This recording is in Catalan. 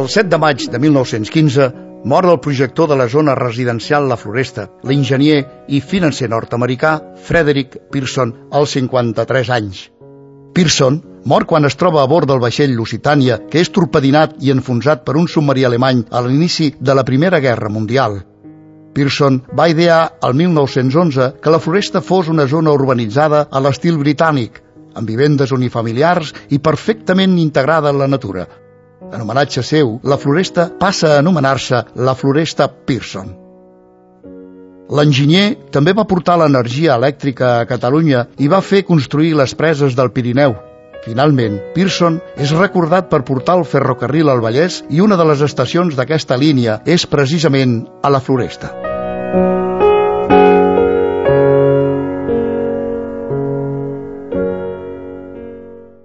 7 de maig de 1915 mor el projector de la zona residencial La Floresta, l'enginyer i financer nord-americà Frederick Pearson, als 53 anys. Pearson mor quan es troba a bord del vaixell Lusitania, que és torpedinat i enfonsat per un submarí alemany a l'inici de la Primera Guerra Mundial. Pearson va idear el 1911 que La Floresta fos una zona urbanitzada a l'estil britànic, amb vivendes unifamiliars i perfectament integrada en la natura. En homenatge seu, La Floresta passa a anomenar-se La Floresta Pearson. L'enginyer també va portar l'energia elèctrica a Catalunya i va fer construir les preses del Pirineu. Finalment, Pearson és recordat per portar el ferrocarril al Vallès i una de les estacions d'aquesta línia és precisament a La Floresta.